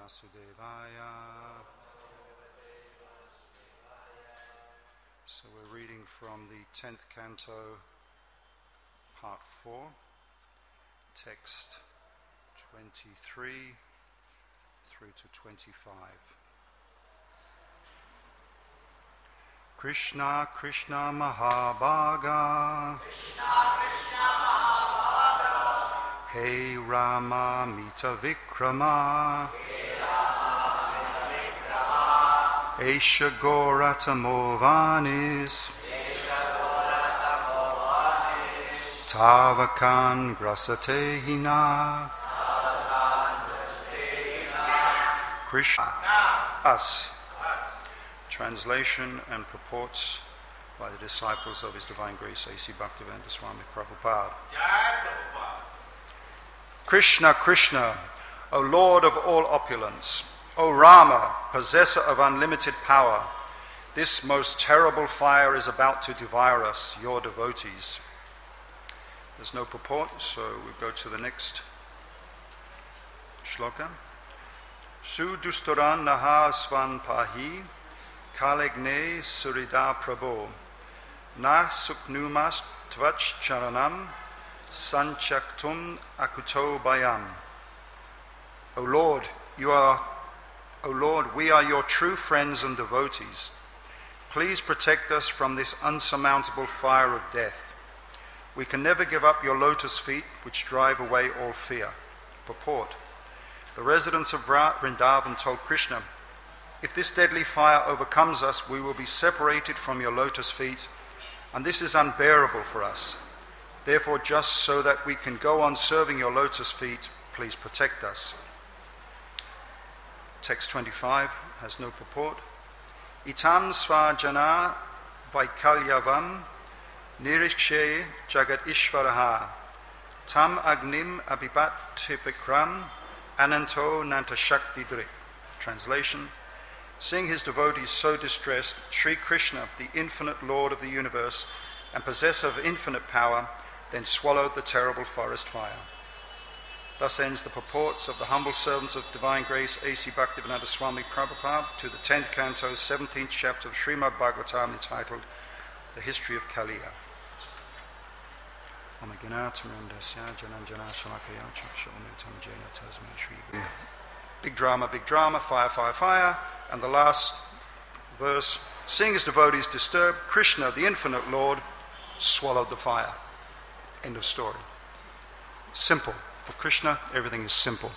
Vasudevaya. So we're reading from the 10th canto, part 4, text 23 through to 25. Krishna, Krishna Mahabhaga, Krishna, Krishna Mahabhaga, Hey Rama Mita Vikrama, Esha Goratamo-vanis, Tavakan Grasate Hina, Krishna, us. Translation and purports by the disciples of His Divine Grace A.C. Bhaktivedanta Swami Prabhupada. Krishna, Krishna, O Lord of all opulence, O Rama, possessor of unlimited power, this most terrible fire is about to devour us, your devotees. There's no purport, so we go to the next shloka. Sudusturan naha svan pahi, kalegne surida prabho, na suknumas tvach charanam, sanchaktum akuto bayam. O Lord, we are your true friends and devotees. Please protect us from this unsurmountable fire of death. We can never give up your lotus feet, which drive away all fear. Purport. The residents of Vrindavan told Krishna, if this deadly fire overcomes us, we will be separated from your lotus feet, and this is unbearable for us. Therefore, just so that we can go on serving your lotus feet, please protect us. Text 25 has no purport. Itam svajana vaikalyavam nirikshe jagat ishvaraha tam agnim abhibattivikram ananto nantashakti-drik. Translation. Seeing his devotees so distressed, Sri Krishna, the infinite Lord of the universe and possessor of infinite power, then swallowed the terrible forest fire. Thus ends the purports of the humble servants of Divine Grace A.C. Bhaktivedanta Swami Prabhupada to the 10th canto, 17th chapter of Srimad Bhagavatam entitled The History of Kaliya. Big drama, fire, fire, fire. And the last verse, seeing his devotees disturbed, Krishna, the infinite Lord, swallowed the fire. End of story. Simple. For Krishna, everything is simple.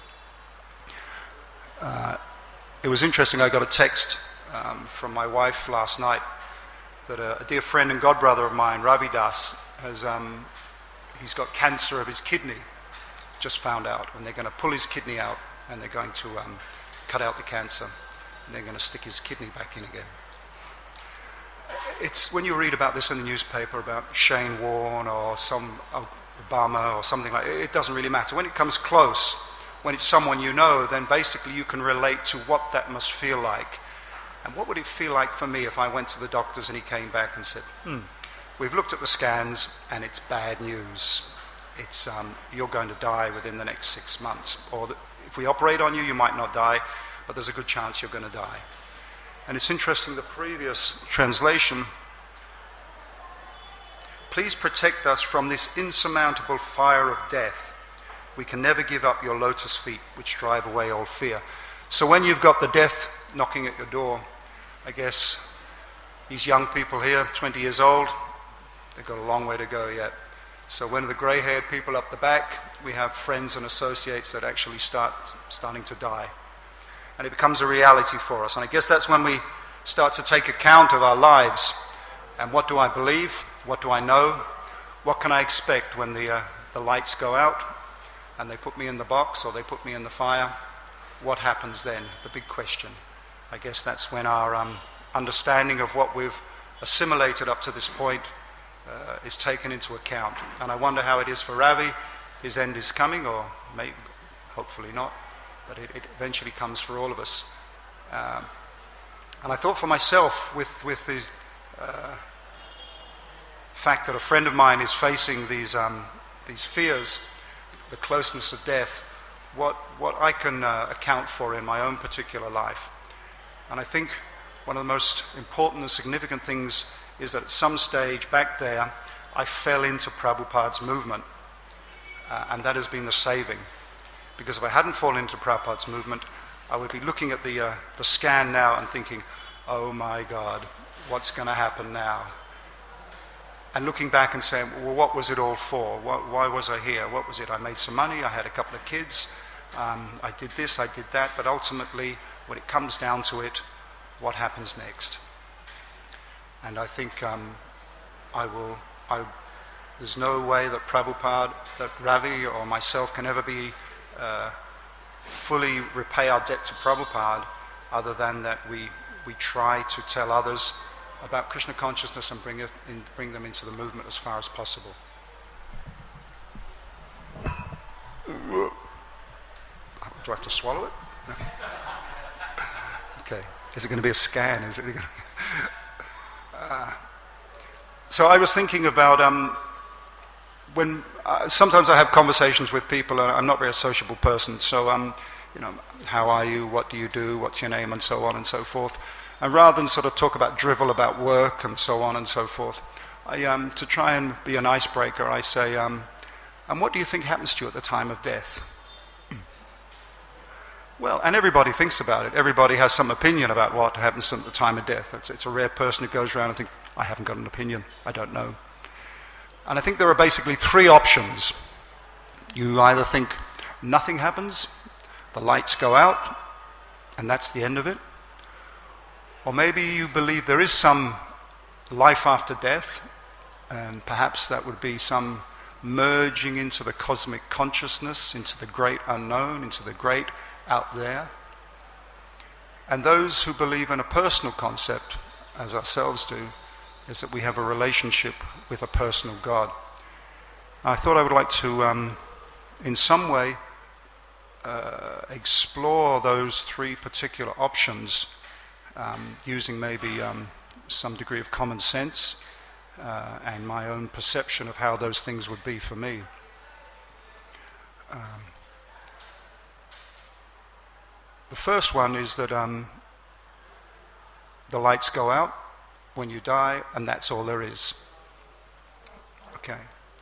It was interesting, I got a text from my wife last night that a dear friend and godbrother of mine, Ravi Das, he's got cancer of his kidney, just found out, and they're going to pull his kidney out, and they're going to cut out the cancer, and they're going to stick his kidney back in again. It's when you read about this in the newspaper about Shane Warne or some Obama or something like it doesn't really matter. When it comes close, when it's someone you know, then basically you can relate to what that must feel like. And what would it feel like for me if I went to the doctors and he came back and said, we've looked at the scans and it's bad news. It's you're going to die within the next 6 months. Or if we operate on you, you might not die, but there's a good chance you're going to die. And it's interesting, the previous translation, please protect us from this insurmountable fire of death. We can never give up your lotus feet, which drive away all fear. So when you've got the death knocking at your door, I guess these young people here, 20 years old, they've got a long way to go yet. So when the grey-haired people up the back, we have friends and associates that actually starting to die. And it becomes a reality for us. And I guess that's when we start to take account of our lives. And what do I believe? What do I know? What can I expect when the lights go out and they put me in the box or they put me in the fire? What happens then? The big question. I guess that's when our understanding of what we've assimilated up to this point is taken into account. And I wonder how it is for Ravi. His end is coming, or maybe, hopefully not, but it eventually comes for all of us. And I thought for myself, with the fact that a friend of mine is facing these fears, the closeness of death, what I can account for in my own particular life. And I think one of the most important and significant things is that at some stage back there, I fell into Prabhupada's movement, and that has been the saving. Because if I hadn't fallen into Prabhupada's movement, I would be looking at the scan now and thinking, oh my God, what's going to happen now? And looking back and saying, well, what was it all for? Why was I here? What was it? I made some money, I had a couple of kids, I did this, I did that, but ultimately, when it comes down to it, what happens next? And I think there's no way that Prabhupada, that Ravi or myself can ever be fully repay our debt to Prabhupada, other than that we try to tell others about Krishna consciousness and bring them into the movement as far as possible. Do I have to swallow it? No. Okay. Is it going to be a scan? Is it? So I was thinking about when sometimes I have conversations with people, and I'm not a very sociable person, so how are you? What do you do? What's your name? And so on and so forth. And rather than sort of talk about drivel about work and so on and so forth, to try and be an icebreaker, I say, and what do you think happens to you at the time of death? Well, and everybody thinks about it. Everybody has some opinion about what happens to them at the time of death. It's a rare person who goes around and thinks, I haven't got an opinion, I don't know. And I think there are basically three options. You either think nothing happens, the lights go out, and that's the end of it. Or maybe you believe there is some life after death, and perhaps that would be some merging into the cosmic consciousness, into the great unknown, into the great out there. And those who believe in a personal concept, as ourselves do, is that we have a relationship with a personal God. I thought I would like to, in some way, explore those three particular options, using maybe some degree of common sense and my own perception of how those things would be for me. The first one is that the lights go out when you die, and that's all there is. Okay.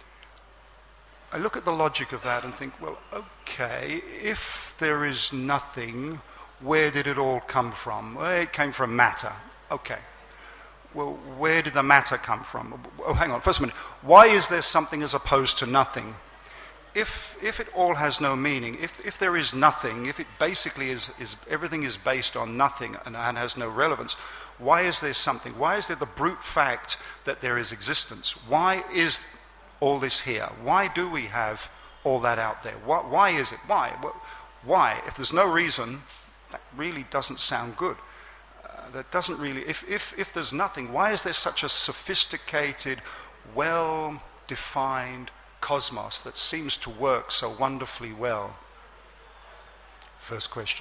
I look at the logic of that and think, well, okay, if there is nothing, where did it all come from? Well, it came from matter. Okay. Well, where did the matter come from? Oh, hang on, first a minute. Why is there something as opposed to nothing? If it all has no meaning, if there is nothing, if it basically is everything is based on nothing and has no relevance, why is there something? Why is there the brute fact that there is existence? Why is all this here? Why do we have all that out there? Why is it? Why? Why? If there's no reason, that really doesn't sound good. That doesn't really... If there's nothing, why is there such a sophisticated, well-defined cosmos that seems to work so wonderfully well? First question.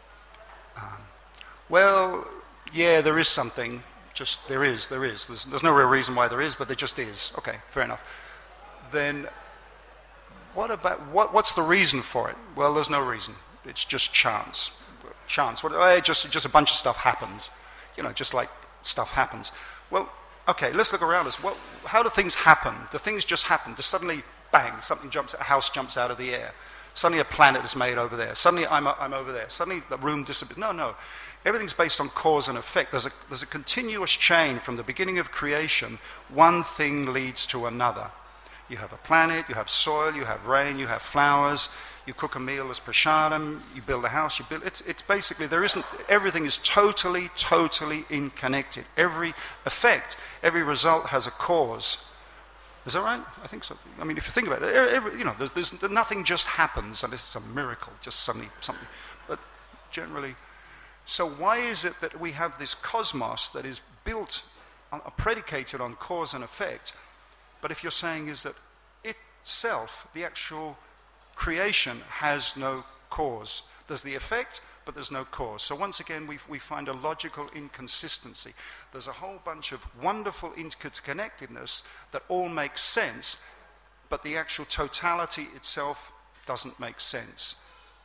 Well, yeah, there is something. Just there is. There's no real reason why there is, but there just is. Okay, fair enough. Then what about what's the reason for it? Well, there's no reason. It's just chance. Chance. Just a bunch of stuff happens. Just like stuff happens. Well, okay, let's look around us. Well, how do things happen? Do things just happen? Just suddenly, bang, a house jumps out of the air. Suddenly a planet is made over there. Suddenly I'm over there. Suddenly the room disappears. No. Everything's based on cause and effect. There's a continuous chain from the beginning of creation. One thing leads to another. You have a planet, you have soil, you have rain, you have flowers, you cook a meal as prasadam, you build a house, it's basically, everything is totally interconnected. Every effect, every result has a cause. Is that right? I think so. I mean, if you think about it, there's nothing just happens, unless it's a miracle, just suddenly something. But generally, so why is it that we have this cosmos that is built, predicated on cause and effect? But if you're saying is that itself, the actual creation, has no cause. There's the effect, but there's no cause. So once again, we find a logical inconsistency. There's a whole bunch of wonderful interconnectedness that all makes sense, but the actual totality itself doesn't make sense.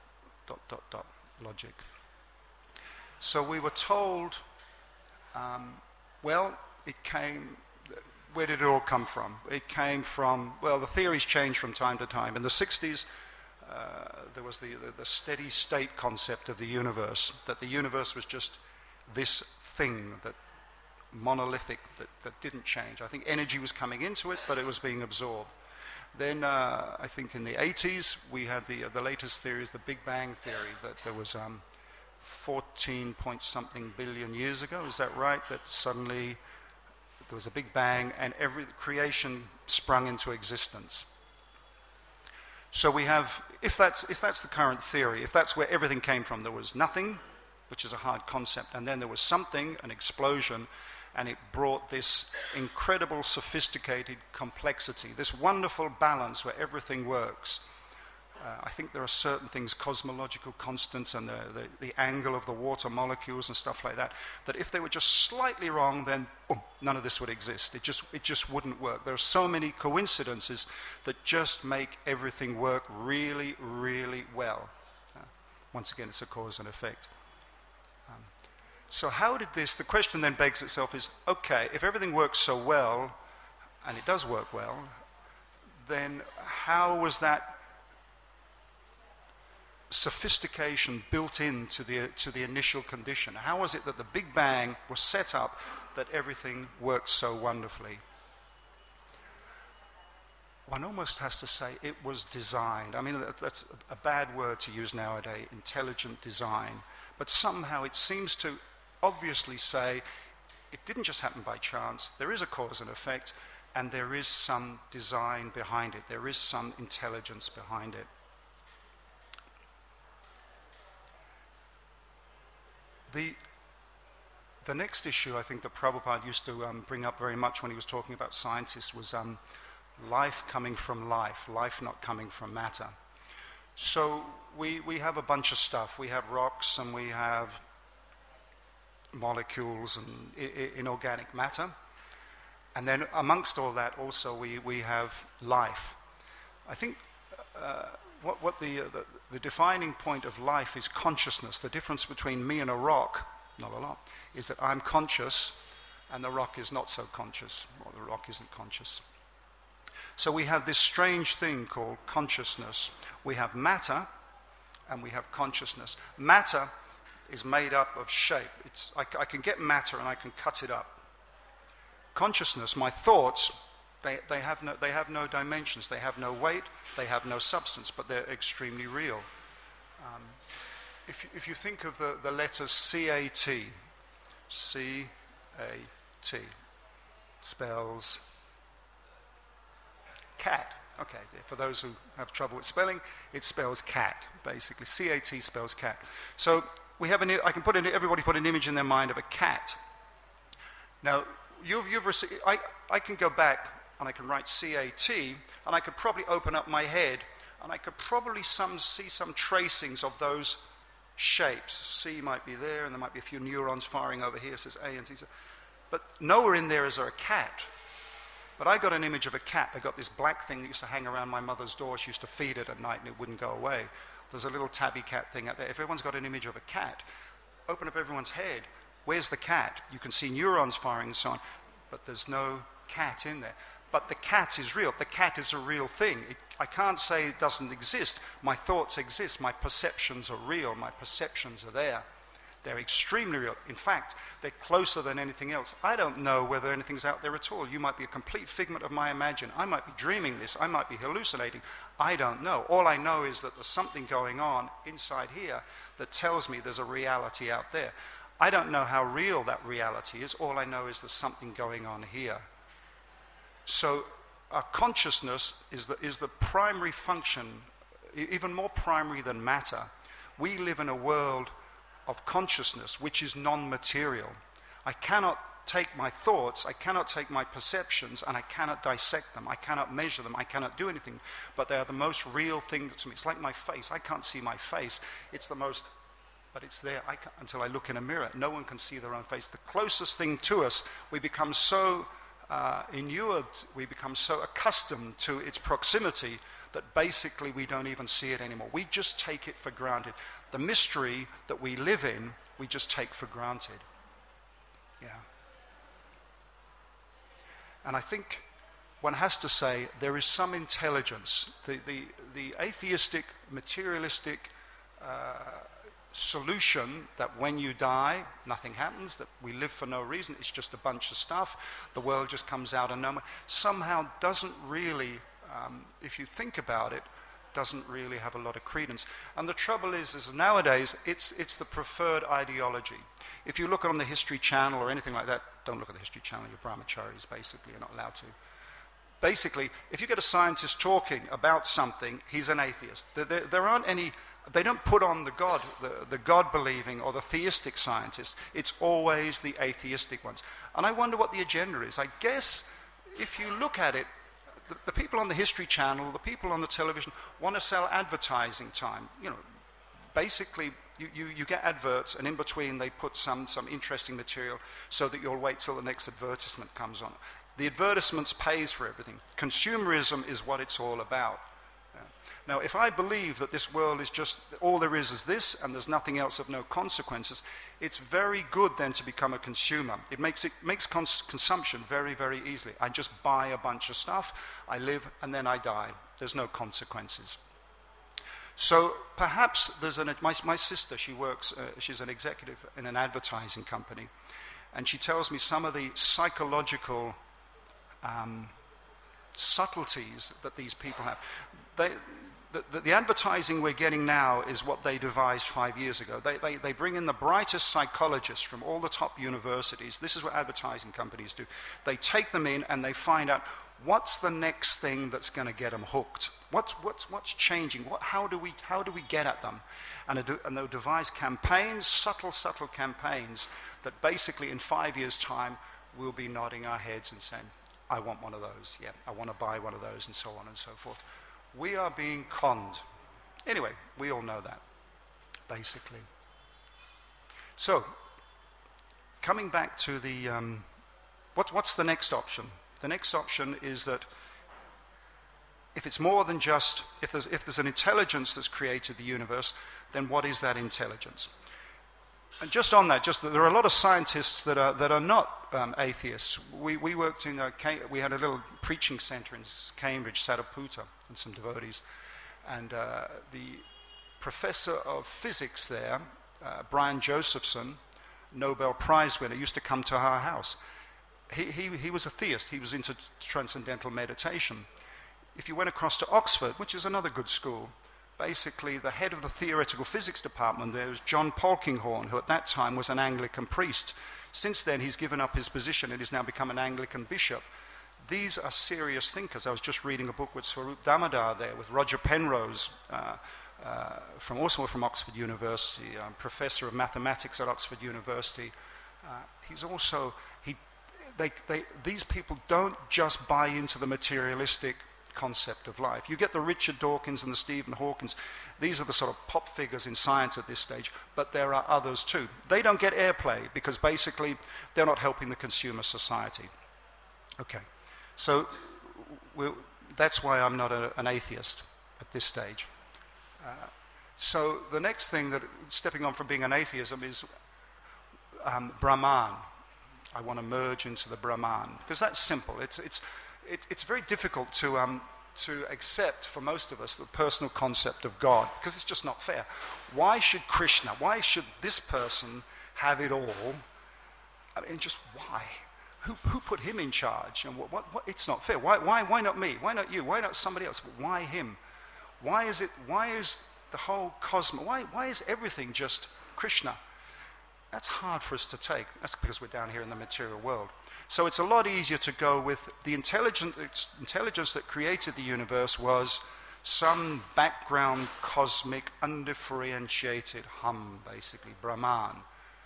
logic. So we were told, well, it came, where did it all come from? It came from, well, the theories change from time to time. In the 60s, there was the steady state concept of the universe, that the universe was just this thing, that monolithic, that didn't change. I think energy was coming into it, but it was being absorbed. Then I think in the 80s, we had the latest theory is the Big Bang theory, that there was 14 point something billion years ago, is that right? That suddenly there was a Big Bang and every creation sprung into existence. So we have, if that's the current theory, if that's where everything came from, there was nothing, which is a hard concept, and then there was something, an explosion, and it brought this incredible sophisticated complexity, this wonderful balance where everything works. I think there are certain things, cosmological constants and the angle of the water molecules and stuff like that, that if they were just slightly wrong, then boom, none of this would exist. It just wouldn't work. There are so many coincidences that just make everything work really, really well. Once again, it's a cause and effect. So how did this, the question then begs itself is, okay, if everything works so well, and it does work well, then how was that sophistication built into the initial condition? How was it that the Big Bang was set up that everything worked so wonderfully? One almost has to say it was designed. I mean, that's a bad word to use nowadays, intelligent design. But somehow it seems to obviously say it didn't just happen by chance. There is a cause and effect, and there is some design behind it. There is some intelligence behind it. The next issue I think that Prabhupada used to bring up very much when he was talking about scientists was life coming from life not coming from matter. So we have a bunch of stuff. We have rocks and we have molecules and inorganic matter. And then amongst all that also we have life. I think what the defining point of life is consciousness. The difference between me and a rock, not a lot, is that I'm conscious and the rock is not so conscious, or the rock isn't conscious. So we have this strange thing called consciousness. We have matter and we have consciousness. Matter is made up of shape. I can get matter and I can cut it up. Consciousness, my thoughts, they have no dimensions, they have no weight, they have no substance, but they're extremely real. If you think of the letters C-A-T, C-A-T, spells cat. Okay, for those who have trouble with spelling, it spells cat, basically. C-A-T spells cat. So we have everybody put an image in their mind of a cat. Now, you've received, I can go back and I can write C-A-T, and I could probably open up my head, and I could probably see some tracings of those shapes. C might be there, and there might be a few neurons firing over here, says A and T. But nowhere in there is there a cat. But I got an image of a cat. I got this black thing that used to hang around my mother's door. She used to feed it at night, and it wouldn't go away. There's a little tabby cat thing out there. If everyone's got an image of a cat, open up everyone's head. Where's the cat? You can see neurons firing and so on, but there's no cat in there. But the cat is real. The cat is a real thing. I can't say it doesn't exist. My thoughts exist. My perceptions are real. My perceptions are there. They're extremely real. In fact, they're closer than anything else. I don't know whether anything's out there at all. You might be a complete figment of my imagination. I might be dreaming this. I might be hallucinating. I don't know. All I know is that there's something going on inside here that tells me there's a reality out there. I don't know how real that reality is. All I know is there's something going on here. So our consciousness is the primary function, even more primary than matter. We live in a world of consciousness which is non-material. I cannot take my thoughts, I cannot take my perceptions, and I cannot dissect them, I cannot measure them, I cannot do anything, but they are the most real thing to me. It's like my face. I can't see my face. It's the most, but it's there until I look in a mirror. No one can see their own face. The closest thing to us, we become so inured, we become so accustomed to its proximity that basically we don't even see it anymore. We just take it for granted. The mystery that we live in, we just take for granted. Yeah. And I think one has to say there is some intelligence. The atheistic, materialistic solution that when you die, nothing happens, that we live for no reason, it's just a bunch of stuff, the world just comes out of nowhere, somehow doesn't really, if you think about it, doesn't really have a lot of credence. And the trouble is nowadays, it's the preferred ideology. If you look on the History Channel or anything like that, don't look at the History Channel, you're brahmacharis, basically, you're not allowed to. Basically, if you get a scientist talking about something, he's an atheist. There aren't any... They don't put on the God-believing or the theistic scientists. It's always the atheistic ones. And I wonder what the agenda is. I guess if you look at it, the people on the History Channel, the people on the television want to sell advertising time. You know, basically, you get adverts, and in between they put some interesting material so that you'll wait till the next advertisement comes on. The advertisements pays for everything. Consumerism is what it's all about. Now, if I believe that this world is just, all there is this, and there's nothing else of no consequences, it's very good then to become a consumer. It makes consumption very, very easily. I just buy a bunch of stuff, I live, and then I die. There's no consequences. So perhaps there's my sister, she works, she's an executive in an advertising company, and she tells me some of the psychological subtleties that these people have. The advertising we're getting now is what they devised 5 years ago. They bring in the brightest psychologists from all the top universities. This is what advertising companies do. They take them in and they find out what's the next thing that's going to get them hooked. What's changing? How do we get at them? And they'll devise campaigns, subtle campaigns that basically in 5 years' time we'll be nodding our heads and saying, I want one of those. Yeah, I want to buy one of those, and so on and so forth. We are being conned. Anyway, we all know that, basically. So, coming back to the... what's the next option? The next option is that if it's more than just... If there's an intelligence that's created the universe, then what is that intelligence? And just on that, there are a lot of scientists that are not atheists. We worked in we had a little preaching center in Cambridge, Sadaputa, and some devotees. And the professor of physics there, Brian Josephson, Nobel Prize winner, used to come to our house. He was a theist. He was into transcendental meditation. If you went across to Oxford, which is another good school, basically the head of the theoretical physics department there was John Polkinghorne, who at that time was an Anglican priest. Since then he's given up his position and he's now become an Anglican bishop. These are serious thinkers. I was just reading a book with Swarup Damodar there, with Roger Penrose, also from Oxford University, professor of mathematics at Oxford University. He's also, these people don't just buy into the materialistic concept of life. You get the Richard Dawkins and the Stephen Hawkins. These are the sort of pop figures in science at this stage, but there are others too. They don't get airplay because basically they're not helping the consumer society. Okay, so that's why I'm not an atheist at this stage. So the next thing that, stepping on from being an atheism, is Brahman. I want to merge into the Brahman, because that's simple. It's very difficult to accept for most of us the personal concept of God, because it's just not fair. Why should Krishna, why should this person have it all? I mean, just why? Who put him in charge? And what, it's not fair. Why not me? Why not you? Why not somebody else? Why him? Why is the whole cosmos, why is everything just Krishna? That's hard for us to take. That's because we're down here in the material world. So it's a lot easier to go with the intelligence that created the universe was some background cosmic undifferentiated hum, basically, Brahman.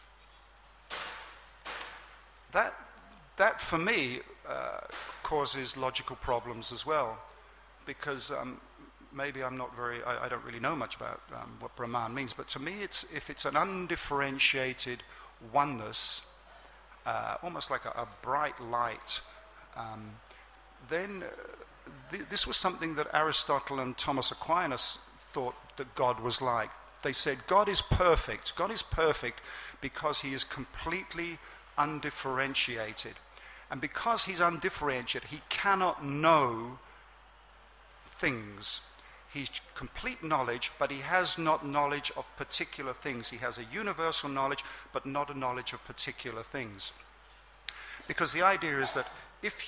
That for me causes logical problems as well, because maybe I don't really know much about what Brahman means, but to me if it's an undifferentiated oneness, almost like a bright light, then this was something that Aristotle and Thomas Aquinas thought that God was like. They said God is perfect. God is perfect because he is completely undifferentiated. And because he's undifferentiated, he cannot know things. He's complete knowledge, but he has not knowledge of particular things. He has a universal knowledge, but not a knowledge of particular things. Because the idea is that if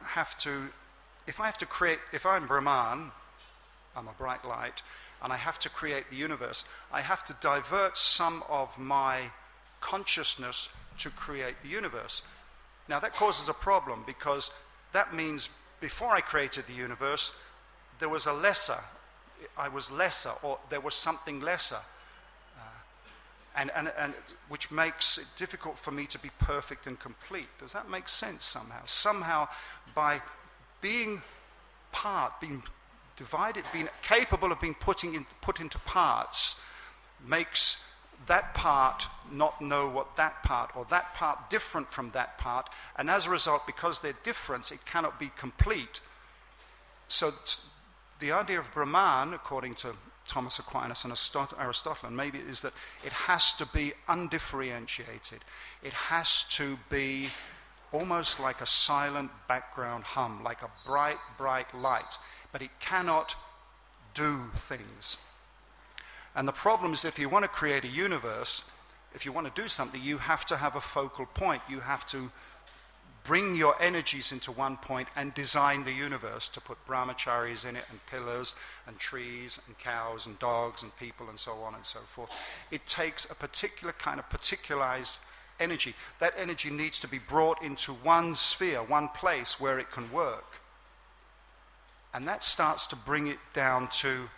I'm Brahman, I'm a bright light, and I have to create the universe, I have to divert some of my consciousness to create the universe. Now that causes a problem, because that means before I created the universe, there was I was lesser, or there was something lesser. And which makes it difficult for me to be perfect and complete. Does that make sense somehow? Somehow, by being divided, being capable of being put into parts, makes that part not know what that part, or that part different from that part, and as a result, because they're different, it cannot be complete. So the idea of Brahman, according to Thomas Aquinas and Aristotle, and maybe, is that it has to be undifferentiated. It has to be almost like a silent background hum, like a bright, bright light, but it cannot do things. And the problem is that if you want to create a universe, if you want to do something, you have to have a focal point. You have to bring your energies into one point and design the universe, to put brahmacharis in it, and pillars, and trees, and cows, and dogs, and people, and so on and so forth. It takes a particular kind of particularized energy. That energy needs to be brought into one sphere, one place where it can work. And that starts to bring it down to,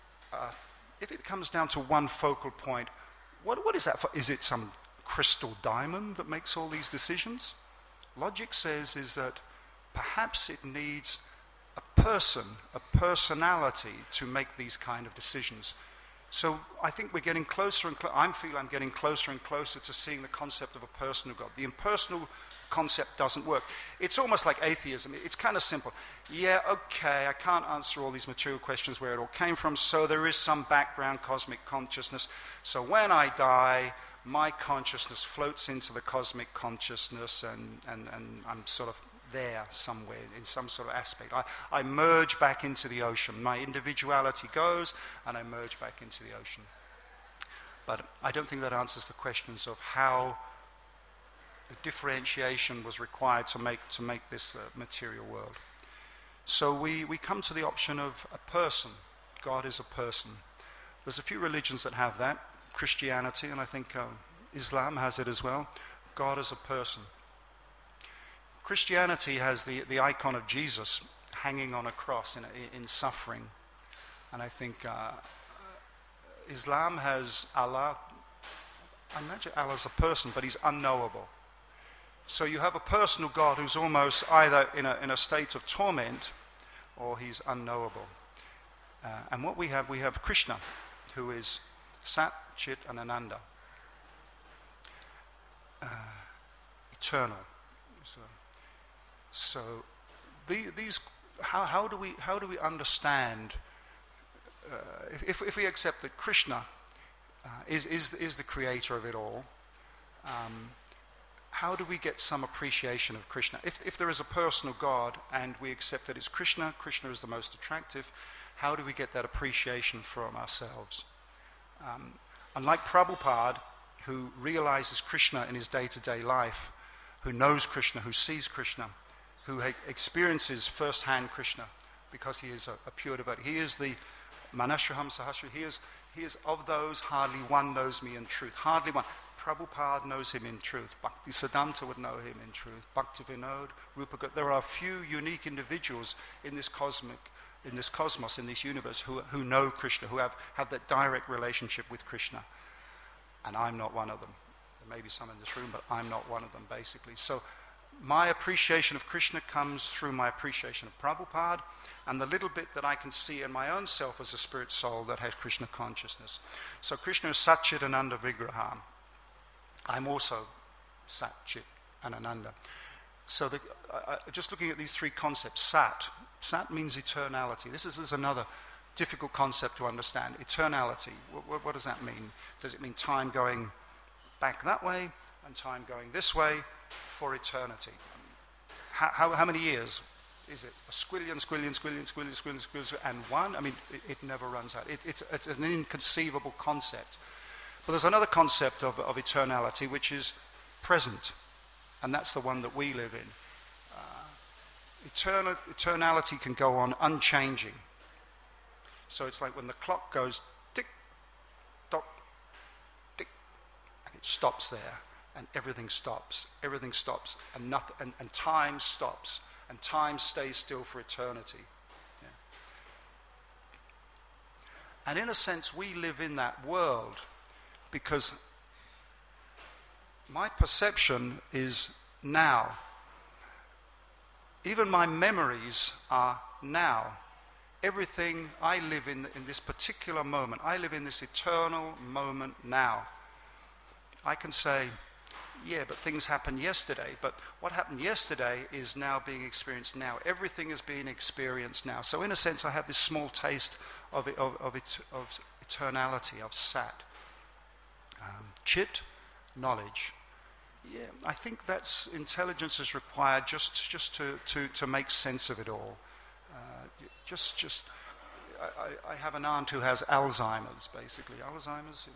if it comes down to one focal point, what is that for? Is it some crystal diamond that makes all these decisions? Logic says is that perhaps it needs a person, a personality, to make these kind of decisions. So I think we're getting closer and closer. I feel I'm getting closer and closer to seeing the concept of a personal God. The impersonal concept doesn't work. It's almost like atheism. It's kind of simple. Yeah, okay, I can't answer all these material questions where it all came from, so there is some background cosmic consciousness. So when I die, my consciousness floats into the cosmic consciousness, and I'm sort of there somewhere in some sort of aspect. I merge back into the ocean. My individuality goes, and I merge back into the ocean. But I don't think that answers the questions of how the differentiation was required to make this material world. So we come to the option of a person. God is a person. There's a few religions that have that. Christianity, and I think Islam has it as well. God as a person. Christianity has the icon of Jesus hanging on a cross in suffering. And I think Islam has Allah. I imagine Allah's a person, but he's unknowable. So you have a personal God who's almost either in a state of torment, or he's unknowable. And what we have Krishna, who is Sat, Chit, and Ananda, eternal. So these, how do we understand? If we accept that Krishna is the creator of it all, how do we get some appreciation of Krishna? If there is a personal God and we accept that it's Krishna is the most attractive, how do we get that appreciation from ourselves? Unlike Prabhupada, who realizes Krishna in his day-to-day life, who knows Krishna, who sees Krishna, who experiences first-hand Krishna, because he is a pure devotee. He is the Manashaham Sahasra. He is of those, hardly one knows me in truth. Hardly one. Prabhupada knows him in truth. Bhakti Siddhanta would know him in truth. Bhakti Vinod, Rupa. There are a few unique individuals in this cosmos, in this universe, who know Krishna, who have that direct relationship with Krishna. And I'm not one of them. There may be some in this room, but I'm not one of them, basically. So my appreciation of Krishna comes through my appreciation of Prabhupada and the little bit that I can see in my own self as a spirit soul that has Krishna consciousness. So Krishna is Sat Chit Ananda Vigraha. I'm also Sat Chit and Ananda. So just looking at these three concepts, sat. Sat means eternality. This is another difficult concept to understand. Eternality. What does that mean? Does it mean time going back that way and time going this way for eternity? How many years is it? A squillion, and one? I mean, it never runs out. It's an inconceivable concept. But there's another concept of eternality, which is present. And that's the one that we live in. Eternality can go on unchanging. So it's like when the clock goes tick, tock, tick, and it stops there, and everything stops, and nothing, and time stops, and time stays still for eternity. Yeah. And in a sense, we live in that world because my perception is now. Even my memories are now. Everything I live in this particular moment, I live in this eternal moment now. I can say, yeah, but things happened yesterday. But what happened yesterday is now being experienced now. Everything is being experienced now. So in a sense, I have this small taste of eternality, of sat. Chit, knowledge. Yeah, I think that's intelligence is required just to make sense of it all. I have an aunt who has Alzheimer's, basically. Alzheimer's,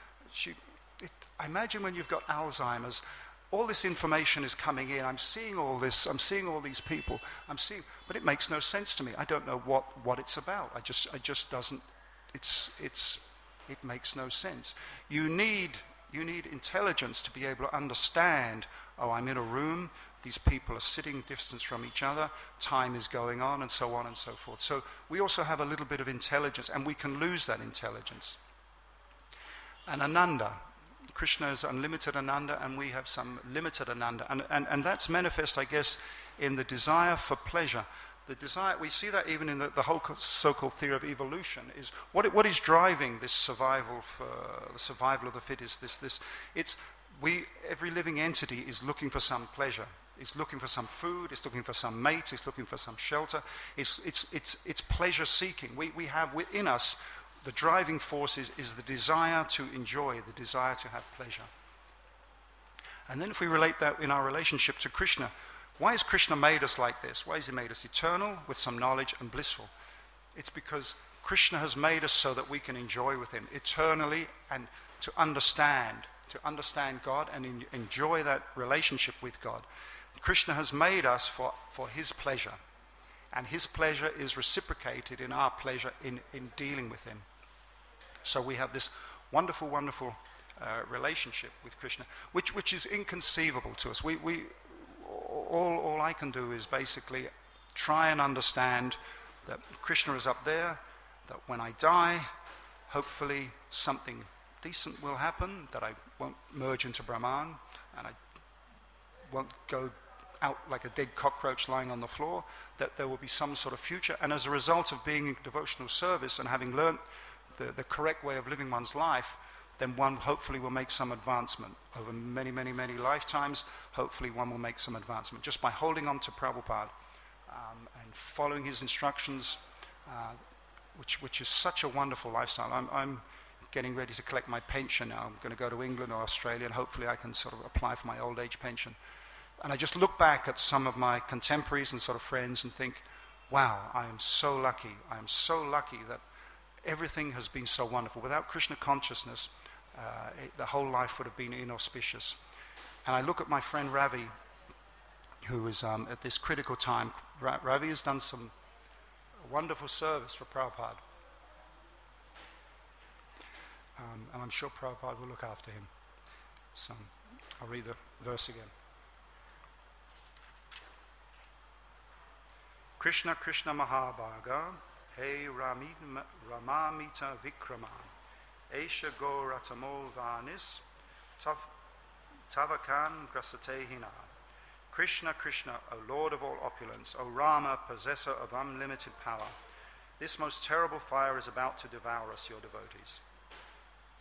I imagine when you've got Alzheimer's, all this information is coming in. I'm seeing all this. I'm seeing all these people. But it makes no sense to me. I don't know what it's about. I just doesn't. It makes no sense. You need intelligence to be able to understand, oh, I'm in a room, these people are sitting distance from each other, time is going on and so forth. So we also have a little bit of intelligence, and we can lose that intelligence. And Ananda, Krishna is unlimited Ananda, and we have some limited Ananda. And that's manifest, I guess, in the desire for pleasure. The desire, we see that even in the whole so-called theory of evolution, is what is driving this survival for the survival of the fittest. Every living entity is looking for some pleasure. It's looking for some food. It's looking for some mate. It's looking for some shelter. It's pleasure seeking. We have within us the driving force is the desire to enjoy, the desire to have pleasure. And then if we relate that in our relationship to Krishna. Why has Krishna made us like this? Why has he made us eternal, with some knowledge, and blissful? It's because Krishna has made us so that we can enjoy with him eternally, and to understand God and enjoy that relationship with God. Krishna has made us for his pleasure, and his pleasure is reciprocated in our pleasure in dealing with him. So we have this wonderful, wonderful relationship with Krishna, which is inconceivable to us. All I can do is basically try and understand that Krishna is up there, that when I die, hopefully something decent will happen, that I won't merge into Brahman, and I won't go out like a dead cockroach lying on the floor, that there will be some sort of future. And as a result of being in devotional service and having learnt the correct way of living one's life, then one hopefully will make some advancement. Over many, many, many lifetimes, hopefully one will make some advancement. Just by holding on to Prabhupada and following his instructions, which is such a wonderful lifestyle. I'm getting ready to collect my pension now. I'm going to go to England or Australia, and hopefully I can sort of apply for my old age pension. And I just look back at some of my contemporaries and sort of friends and think, wow, I am so lucky. I am so lucky that everything has been so wonderful. Without Krishna consciousness, the whole life would have been inauspicious. And I look at my friend Ravi, who is at this critical time. Ravi has done some wonderful service for Prabhupada. And I'm sure Prabhupada will look after him. So I'll read the verse again. Krishna Krishna Mahabhaga, Hey Ramamita Vikrama, Esha Goratamo Vanis, Tavakan Grasatehina. Krishna Krishna, O Lord of all opulence, O Rama, possessor of unlimited power, this most terrible fire is about to devour us, your devotees.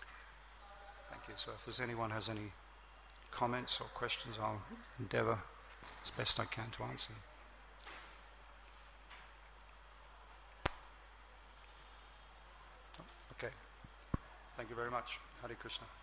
Thank you. So if there's anyone has any comments or questions, I'll endeavor as best I can to answer. Okay. Thank you very much. Hare Krishna.